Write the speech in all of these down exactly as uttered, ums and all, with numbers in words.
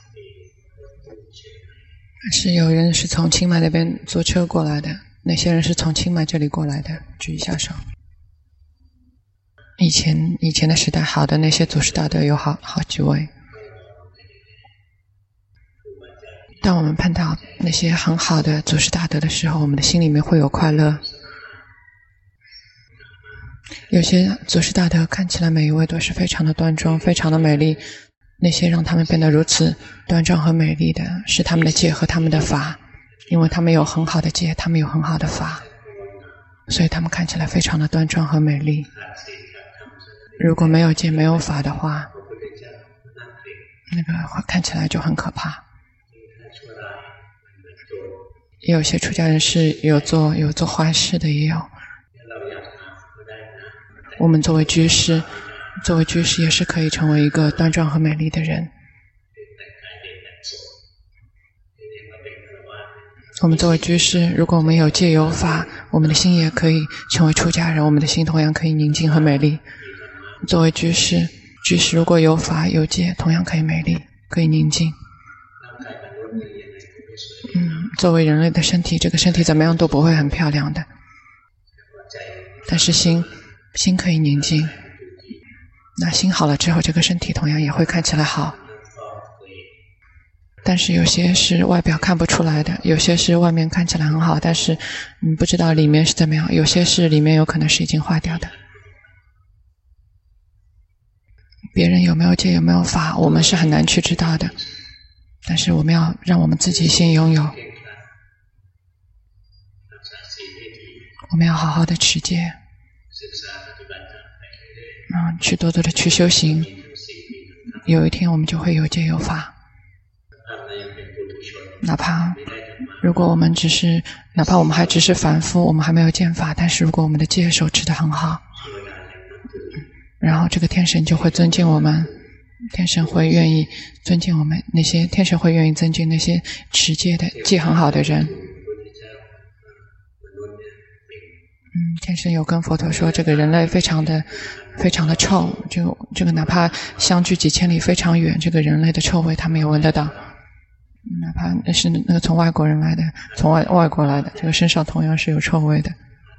是有人是从清迈那边坐车过来的，那些人是从清迈这里过来的，举一下手。以前以前的时代，好的那些祖师大德有好好几位。当我们碰到那些很好的祖师大德的时候，我们的心里面会有快乐。有些祖师大德看起来每一位都是非常的端庄，非常的美丽。那些让他们变得如此端庄和美丽的，是他们的戒和他们的法，因为他们有很好的戒，他们有很好的法，所以他们看起来非常的端庄和美丽。如果没有戒没有法的话，那个看起来就很可怕。也有些出家人是有做有做坏事的，也有。我们作为居士，作为居士也是可以成为一个端庄和美丽的人。我们作为居士，如果我们有戒有法，我们的心也可以成为出家人，我们的心同样可以宁静和美丽。作为居士，居士如果有法有戒，同样可以美丽，可以宁静。嗯，作为人类的身体，这个身体怎么样都不会很漂亮的，但是心心可以宁静。那心好了之后，这个身体同样也会看起来好。但是有些是外表看不出来的，有些是外面看起来很好，但是你不知道里面是怎么样，有些是里面有可能是已经坏掉的。别人有没有戒有没有法，我们是很难去知道的，但是我们要让我们自己先拥有。我们要好好的持戒，嗯，去多多的去修行，有一天我们就会有戒有法。哪怕如果我们只是哪怕我们还只是凡夫，我们还没有见法，但是如果我们的戒守持得很好，然后这个天神就会尊敬我们，天神会愿意尊敬我们，那些天神会愿意尊敬那些持戒的戒很好的人。嗯，天神有跟佛陀说，这个人类非常的非常的臭，就这个哪怕相距几千里非常远，这个人类的臭味他们也闻得到。哪怕那是那个从外国人来的，从外外国来的，这个身上同样是有臭味的。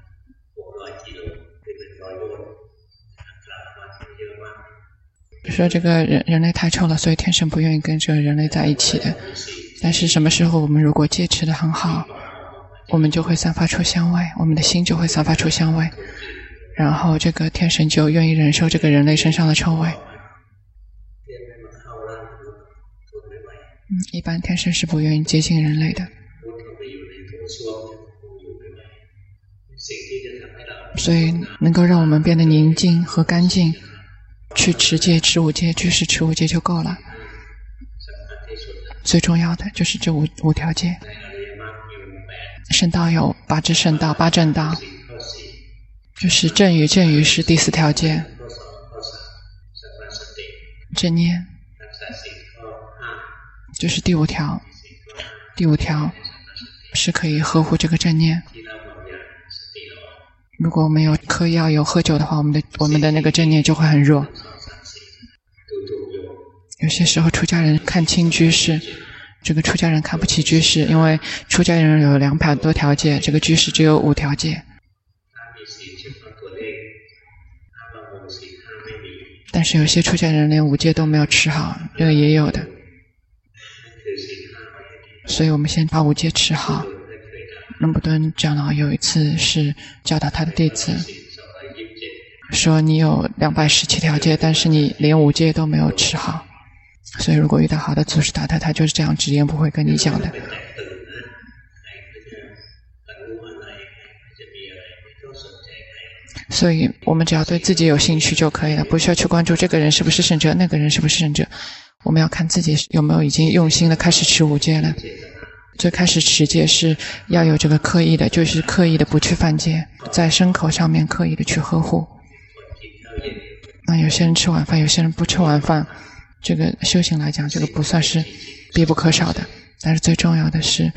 说这个人人类太臭了，所以天神不愿意跟这个人类在一起的。但是什么时候我们如果戒持得很好，我们就会散发出香味，我们的心就会散发出香味，然后这个天神就愿意忍受这个人类身上的臭味。嗯，一般天神是不愿意接近人类的。所以能够让我们变得宁静和干净，去持戒持五戒，居士持五戒就够了。最重要的就是这五五条戒。圣道有八支圣道，八正道，就是正语，正语是第四条戒，正念就是第五条，第五条是可以呵护这个正念。如果我们有嗑药有喝酒的话，我们的我们的那个正念就会很弱。有些时候出家人看轻居士，这个出家人看不起居士，因为出家人有两百多条戒，这个居士只有五条戒。但是有些出家人连五戒都没有持好，这个也有的。所以我们先把五戒持好。龙布顿长老有一次是教导他的弟子，说你有两百十七条戒，但是你连五戒都没有持好。所以如果遇到好的祖师大德，他就是这样直言不讳跟你讲的。所以我们只要对自己有兴趣就可以了，不需要去关注这个人是不是圣者，那个人是不是圣者。我们要看自己有没有已经用心的开始持五戒了。最开始持戒是要有这个刻意的，就是刻意的不去犯戒，在牲口上面刻意的去呵护。那有些人吃晚饭，有些人不吃晚饭，这个修行来讲，这个不算是必不可少的。但是最重要的是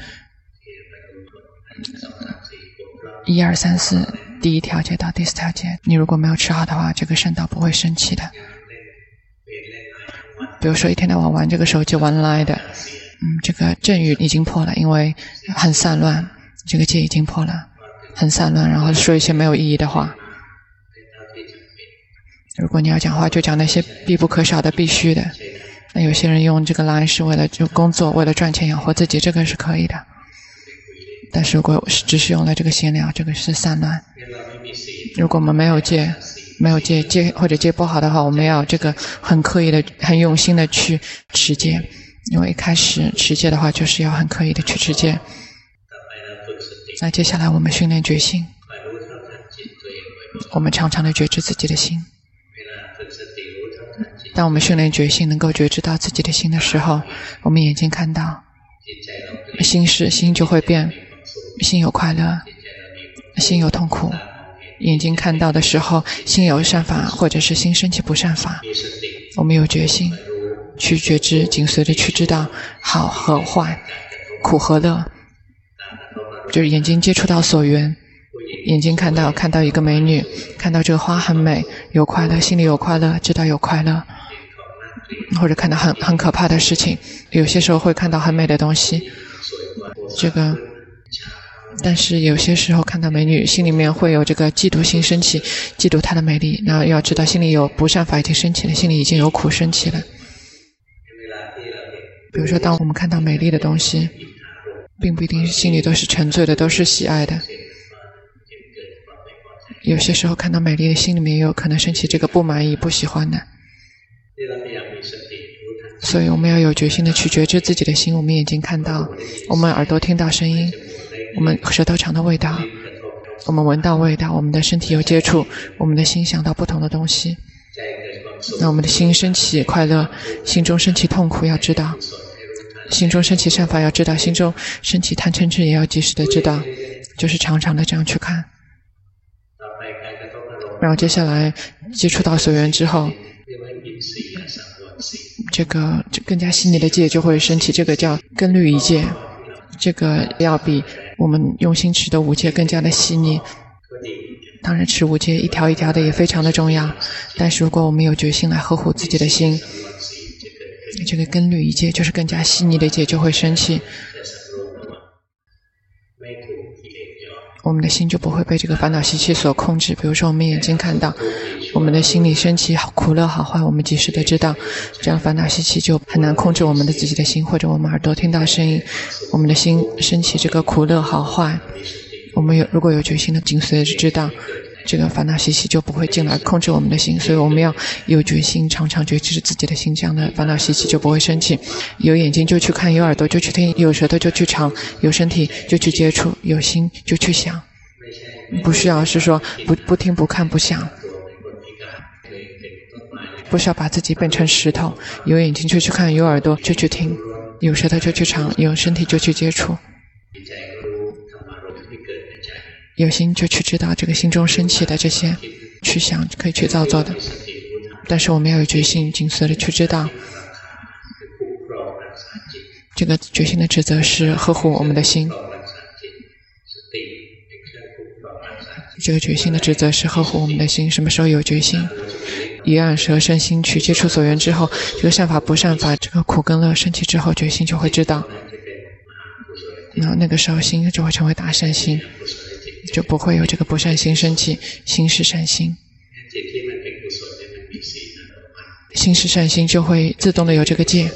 一二三四第一条戒到第四条戒，你如果没有持好的话，这个圣道不会升起的。比如说一天到晚玩这个手机玩来的， 嗯，这个正欲已经破了，因为很散乱，这个戒已经破了，很散乱，然后说一些没有意义的话。如果你要讲话，就讲那些必不可少的、必须的。那有些人用这个 line 是为了就工作，为了赚钱养活自己，这个是可以的。但是如果只是用来这个闲聊，这个是散乱。如果我们没有戒，没有戒戒或者戒不好的话，我们要这个很刻意的、很用心的去持戒。因为一开始持戒的话，就是要很刻意的去持戒。那接下来我们训练觉性，我们常常的觉知自己的心。当我们训练觉性，能够觉知到自己的心的时候，我们眼睛看到心事，心就会变，心有快乐，心有痛苦。眼睛看到的时候，心有善法，或者是心升起不善法。我们有觉性，去觉知，紧随着去知道好和坏，苦和乐。就是眼睛接触到所缘，眼睛看到看到一个美女，看到这个花很美，有快乐，心里有快乐，知道有快乐。或者看到很很可怕的事情，有些时候会看到很美的东西，这个但是有些时候看到美女，心里面会有这个嫉妒心升起，嫉妒她的美丽。那要知道心里有不善法已经升起了，心里已经有苦升起了。比如说当我们看到美丽的东西，并不一定心里都是沉醉的，都是喜爱的。有些时候看到美丽的心里面也有可能升起这个不满意、不喜欢的。所以我们要有决心的去觉知自己的心。我们眼睛看到，我们耳朵听到声音，我们舌头尝到味道，我们闻到味道，我们的身体有接触，我们的心想到不同的东西。那我们的心升起快乐，心中升起痛苦，要知道；心中升起善法，要知道；心中升起贪嗔痴，也要及时的知道。就是常常的这样去看。然后接下来接触到所缘之后，这个更加细腻的戒就会升起，这个叫根律仪戒，这个要比我们用心持的五戒更加的细腻。当然持五戒一条一条的也非常的重要，但是如果我们有决心来呵护自己的心，这个根律仪戒就是更加细腻的戒就会升起，我们的心就不会被这个烦恼习气所控制。比如说我们眼睛看到，我们的心里升起苦乐好坏，我们及时的知道，这样烦恼习气就很难控制我们的自己的心。或者我们耳朵听到声音，我们的心升起这个苦乐好坏，我们有如果有决心的紧随的知道，这个烦恼习气就不会进来控制我们的心。所以我们要有决心，常常觉知自己的心，这样的烦恼习气就不会升起。有眼睛就去看，有耳朵就去听，有舌头就去尝，有身体就去接触，有心就去想。不需要是说不不听不看不想，不需要把自己变成石头。有眼睛就去看，有耳朵就去听，有舌头就去尝，有身体就去接触，有心就去知道这个心中升起的这些去想，可以去造作的。但是我们要有决心，紧随的去知道，这个决心的职责是呵护我们的心。这个决心的职责是呵护我们的心。什么时候有决心？一按舌身心去接触所缘之后，这个善法不善法，这个苦跟乐升起之后，决心就会知道。那那个时候心就会成为大善心，就不会有这个不善心升起，心是善心。心是善心就会自动的有这个戒，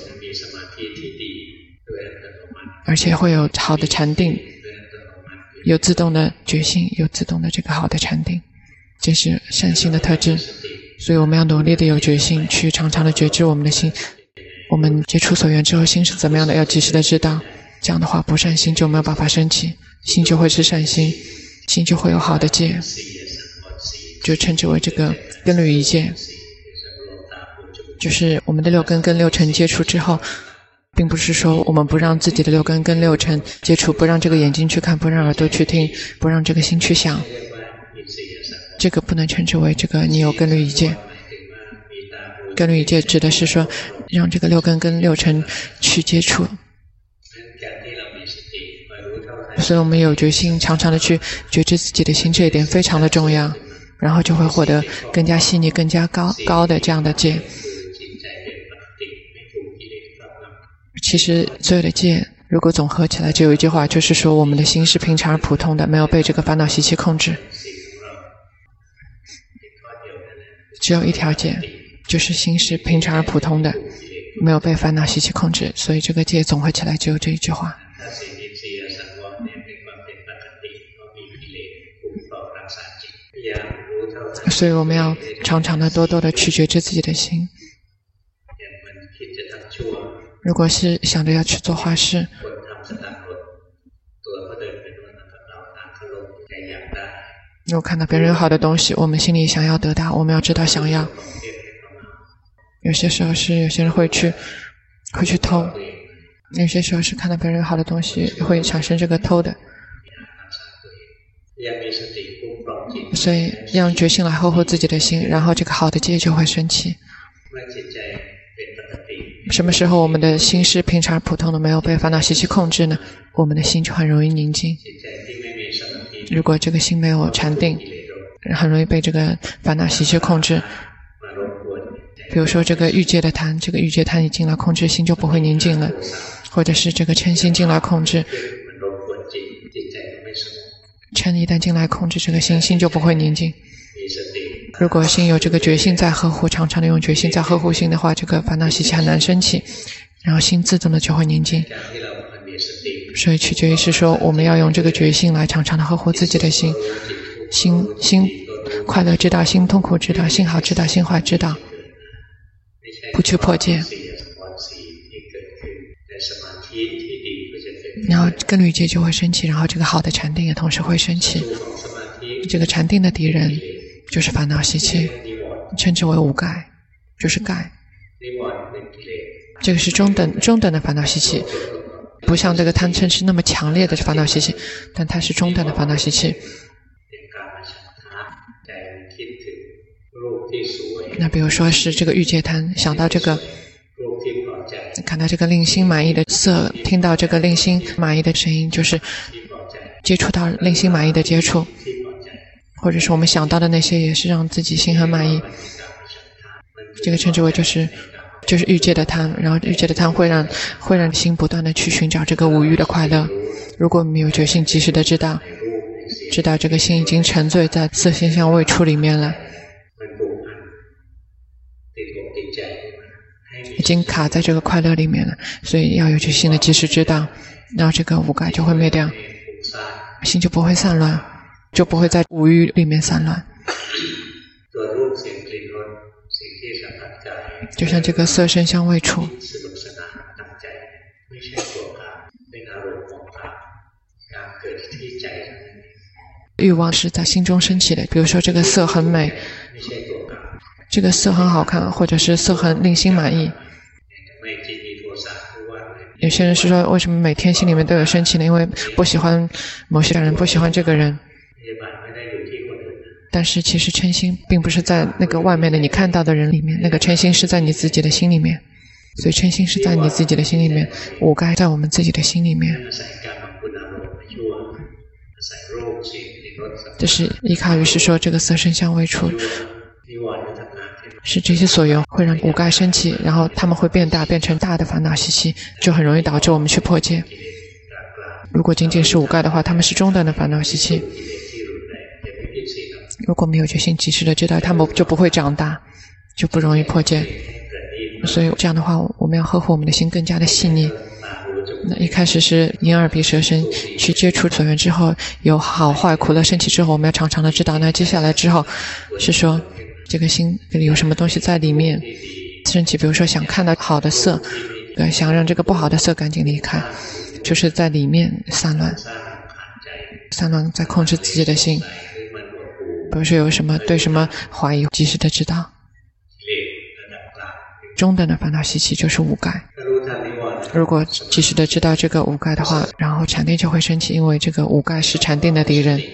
而且会有好的禅定，有自动的觉性，有自动的这个好的禅定，这是善心的特质。所以我们要努力的有决心，去常常的觉知我们的心。我们接触所缘之后，心是怎么样的，要及时的知道。这样的话，不善心就没有办法升起，心就会是善心，心就会有好的戒，就称之为这个根律仪戒。就是我们的六根跟六尘接触之后，并不是说我们不让自己的六根跟六尘接触，不让这个眼睛去看，不让耳朵去听，不让这个心去想，这个不能称之为这个你有根律仪戒。根律仪戒指的是说让这个六根跟六尘去接触。所以我们有决心常常的去觉知自己的心，这一点非常的重要，然后就会获得更加细腻更加高高的这样的戒。 其实所有的戒如果总合起来，就有一句话，就是说我们的心是平常而普通的，没有被这个烦恼习气控制。只有一条戒，就是心是平常而普通的，没有被烦恼习气控制，所以这个戒总合起来只有这一句话。所以我们要常常的多多的去觉知自己的心。如果是想着要去做坏事，如果看到别人有好的东西，我们心里想要得到，我们要知道想要。有些时候是有些人会去会去偷，有些时候是看到别人有好的东西会产生这个偷的。所以让决心来呵护自己的心，然后这个好的戒就会升起。什么时候我们的心是平常普通的，没有被烦恼习气控制呢？我们的心就很容易宁静。如果这个心没有禅定，很容易被这个烦恼习气控制。比如说这个欲界的贪，这个欲界贪一进来控制，心就不会宁静了。或者是这个嗔心进来控制，嗔一旦进来控制这个心，心就不会宁静。如果心有这个决心在呵护，常常的用决心在呵护心的话，这个烦恼习气很难升起，然后心自动的就会宁静。所以取决于是说，我们要用这个决心来常常的呵护自己的心，心心快乐知道，心痛苦知道，心好知道，心坏知道，不去破戒。然后根律戒就会升起，然后这个好的禅定也同时会升起。这个禅定的敌人就是烦恼习气，称之为无盖，就是盖。这个是中等中等的烦恼习气，不像这个贪嗔是那么强烈的烦恼习气，但它是中等的烦恼习气。那比如说是这个欲界贪，想到这个看到这个令心满意的色，听到这个令心满意的声音，就是接触到令心满意的接触，或者是我们想到的那些也是让自己心很满意，这个称之为就是就是欲界的贪。然后欲界的贪会让会让心不断的去寻找这个五欲的快乐。如果我们有决心及时的知道知道这个心已经沉醉在色心相味触里面了，已经卡在这个快乐里面了，所以要有决心的及时知道，然后这个五盖就会灭掉，心就不会散乱，就不会在五欲里面散乱。就像这个色声香味触，欲望是在心中升起的。比如说这个色很美，这个色很好看，或者是色很令心满意。有些人是说，为什么每天心里面都有生气呢？因为不喜欢某些人，不喜欢这个人。但是其实嗔心并不是在那个外面的你看到的人里面，那个嗔心是在你自己的心里面。所以嗔心是在你自己的心里面，五盖在我们自己的心里面。这是依靠于是说这个色声香味触是这些所缘会让五盖升起，然后他们会变大，变成大的烦恼习气，就很容易导致我们去破戒。如果仅仅是五盖的话，他们是中等的烦恼习气，如果没有决心及时的知道，他们就不会长大，就不容易破戒。所以这样的话，我们要呵护我们的心更加的细腻。那一开始是眼耳鼻舌身去接触所缘之后，有好坏苦乐升起之后，我们要常常的知道。那接下来之后是说这个心里有什么东西在里面升起，比如说想看到好的色，想让这个不好的色赶紧离开，就是在里面散乱散乱在控制自己的心。比如说有什么对什么怀疑，及时的知道。中等的烦恼习气就是五盖，如果及时的知道这个五盖的话，然后禅定就会升起，因为这个五盖是禅定的敌人。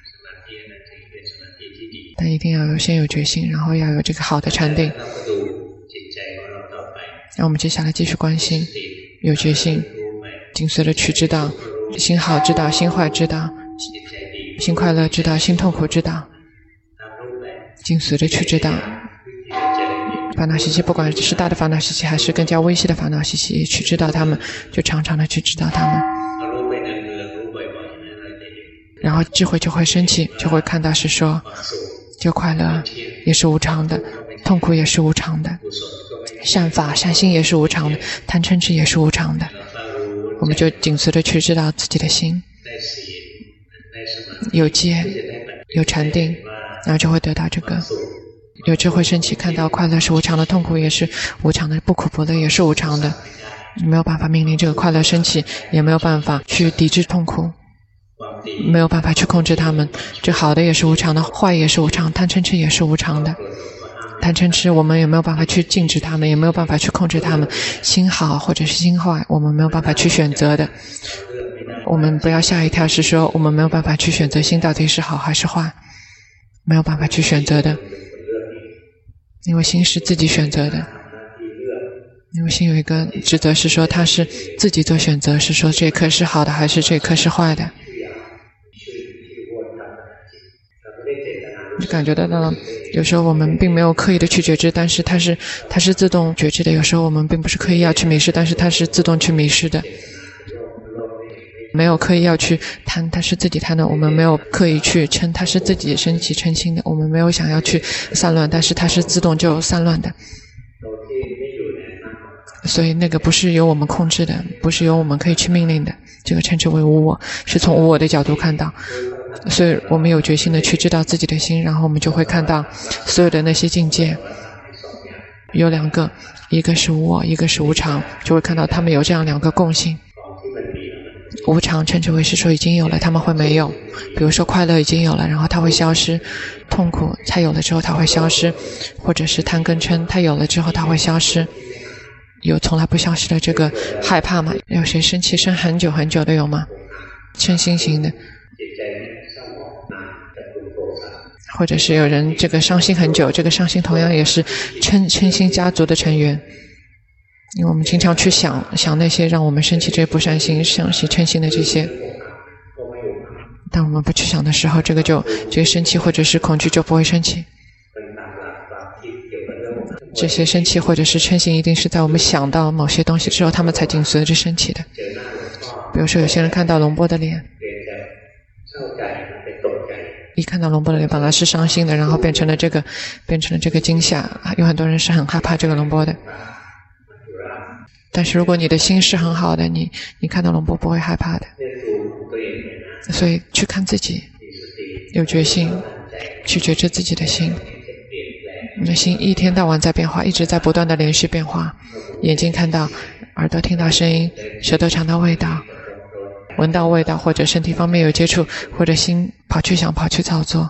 但一定要有先有决心，然后要有这个好的禅定。那我们接下来继续关心，有决心紧随的去知道，心好知道，心坏知道，心快乐知道，心痛苦知道，紧随的去知道。 烦恼习气，不管是大的烦恼习气还是更加微细的烦恼习气，去知道他们，就常常的去知道他们，然后智慧就会升起，就会看到是说，就快乐也是无常的，痛苦也是无常的，善法善心也是无常的，贪嗔痴也是无常的。我们就紧随着去知道自己的心有戒有禅定，然后就会得到这个有智慧升起，看到快乐是无常的，痛苦也是无常的，不苦不乐也是无常的，没有办法命令这个快乐升起，也没有办法去抵制痛苦，没有办法去控制它们，这好的也是无常的，坏也是无常，贪嗔痴也是无常的。贪嗔痴我们也没有办法去禁止它们，也没有办法去控制它们，心好或者是心坏我们没有办法去选择的。我们不要吓一跳，是说我们没有办法去选择心到底是好还是坏，没有办法去选择的，因为心是自己选择的。因为心有一个职责是说它是自己做选择，是说这颗是好的还是这颗是坏的。就感觉到了有时候我们并没有刻意的去觉知，但是它是它是自动觉知的，有时候我们并不是刻意要去迷失，但是它是自动去迷失的，没有刻意要去贪，它是自己贪的，我们没有刻意去嗔，它是自己升起嗔心的，我们没有想要去散乱，但是它是自动就散乱的。所以那个不是由我们控制的，不是由我们可以去命令的，这个称之为无我，是从无我的角度看到。所以我们有决心的去知道自己的心，然后我们就会看到所有的那些境界有两个，一个是无我，一个是无常，就会看到他们有这样两个共性。无常称之为是说已经有了他们会没有，比如说快乐已经有了，然后它会消失，痛苦它有了之后它会消失，或者是贪跟嗔它有了之后它会消失。有从来不消失的这个害怕吗？有谁生气生很久很久的有吗？嗔心型的，或者是有人这个伤心很久，这个伤心同样也是嗔嗔心家族的成员。因为我们经常去想想那些让我们生气这些不善心、伤心、嗔心的这些，当我们不去想的时候，这个就这个生气或者是恐惧就不会生气。这些生气或者是嗔心一定是在我们想到某些东西之后，他们才紧随着升起的。比如说有些人看到龙波的脸，一看到龙波的脸本来是伤心的，然后变成了这个变成了这个惊吓，有很多人是很害怕这个龙波的。但是如果你的心是很好的，你你看到龙波不会害怕的。所以去看自己，有决心去觉知自己的心，你的心一天到晚在变化，一直在不断的连续变化。眼睛看到，耳朵听到声音，舌头尝到味道，闻到味道，或者身体方面有接触，或者心跑去想跑去操作，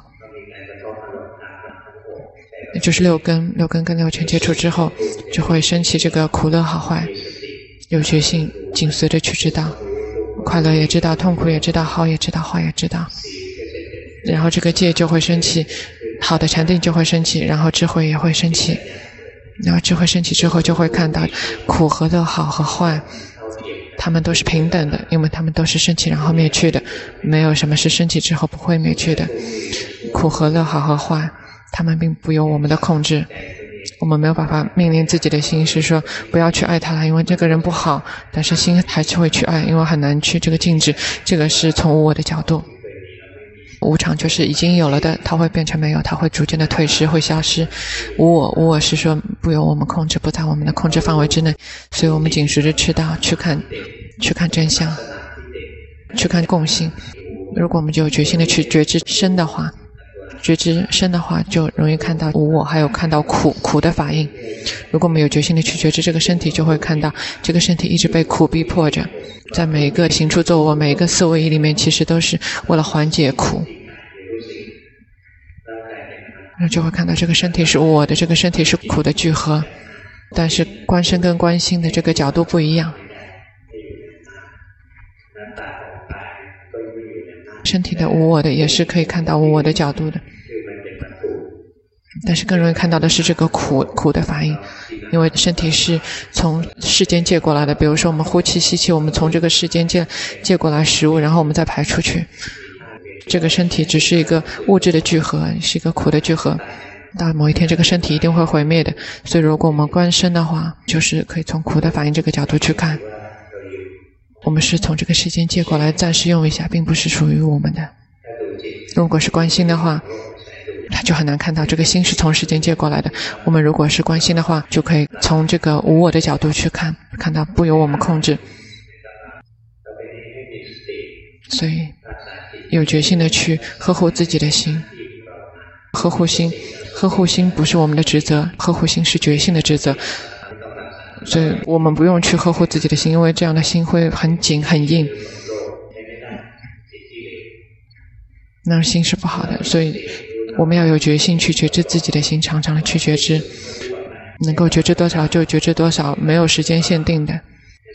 就是六根六根跟六尘接触之后，就会升起这个苦乐好坏，有决心紧随着去知道，快乐也知道，痛苦也知道，好也知道，坏也知道，然后这个戒就会升起，好的禅定就会升起，然后智慧也会升起，然后智慧升起之后就会看到苦和乐，好和坏他们都是平等的，因为他们都是升起然后灭去的，没有什么是升起之后不会灭去的。苦和乐，好和坏他们并不由我们的控制，我们没有办法命令自己的心是说不要去爱他了，因为这个人不好，但是心还是会去爱，因为很难去这个禁止，这个是从无我的角度。无常就是已经有了的，它会变成没有，它会逐渐的退失，会消失。无我，无我是说不由我们控制，不在我们的控制范围之内，所以我们紧随着知道去看去看真相，去看共性。如果我们就有决心的去觉知身的话，觉知身的话就容易看到无我，还有看到苦苦的法印。如果我们有决心的去觉知这个身体，就会看到这个身体一直被苦逼迫着，在每一个行处坐卧，每一个思维里面，其实都是为了缓解苦。然后就会看到这个身体是我的，这个身体是苦的聚合，但是观身跟观心的这个角度不一样。身体的无我的也是可以看到无我的角度的，但是更容易看到的是这个苦苦的法印，因为身体是从世间借过来的，比如说我们呼气吸气，我们从这个世间借借过来食物，然后我们再排出去，这个身体只是一个物质的聚合，是一个苦的聚合， 到某一天这个身体一定会毁灭的。所以如果我们观身的话，就是可以从苦的反应这个角度去看，我们是从这个时间借过来暂时用一下，并不是属于我们的。如果是观心的话，他就很难看到这个心是从时间借过来的。我们如果是观心的话，就可以从这个无我的角度去看，看到不由我们控制。所以有决心的去呵护自己的心，呵护心呵护心不是我们的职责，呵护心是觉性的职责。所以我们不用去呵护自己的心，因为这样的心会很紧很硬，那心是不好的。所以我们要有决心去觉知自己的心，常常的去觉知，能够觉知多少就觉知多少，没有时间限定的，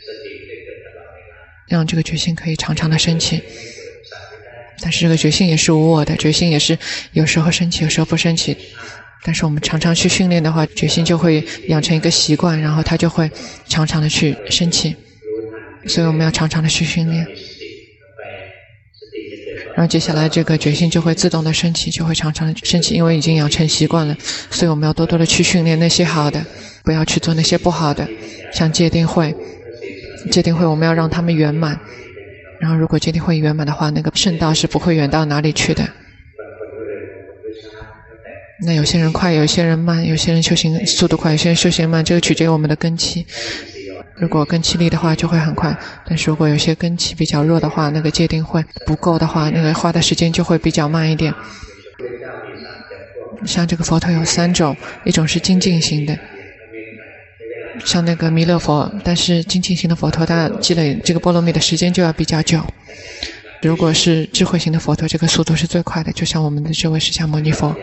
让这个决心可以常常的升起。但是这个决心也是无我的，决心也是有时候升起有时候不升起，但是我们常常去训练的话，决心就会养成一个习惯，然后它就会常常的去升起。所以我们要常常的去训练，然后接下来这个决心就会自动的升起，就会常常的升起，因为已经养成习惯了。所以我们要多多的去训练那些好的，不要去做那些不好的。像戒定慧，戒定慧我们要让他们圆满，然后如果戒定慧圆满的话，那个圣道是不会远到哪里去的。那有些人快，有些人慢，有些人修行速度快，有些人修行慢，这个取决于我们的根器。如果根器力的话就会很快，但是如果有些根器比较弱的话，那个戒定慧不够的话，那个花的时间就会比较慢一点。像这个佛陀有三种，一种是精进型的，像那个弥勒佛，但是精进型的佛陀他积累这个波罗蜜的时间就要比较久。如果是智慧型的佛陀，这个速度是最快的，就像我们的这位释迦牟尼佛。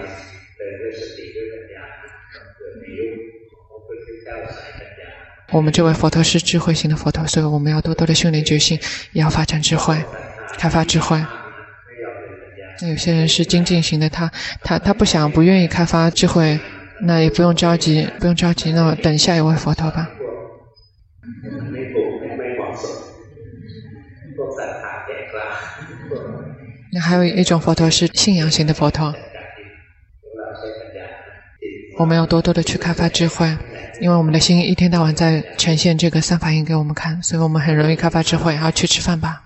我们这位佛陀是智慧型的佛陀，所以我们要多多的训练决心，也要发展智慧，开发智慧。那有些人是精进型的，他他他不想不愿意开发智慧，那也不用着急，不用着急，那么等下一位佛陀吧。那还有一种佛陀是信仰型的佛陀，我们要多多的去开发智慧，因为我们的心一天到晚在呈现这个三法印给我们看，所以我们很容易开发智慧。好，去吃饭吧。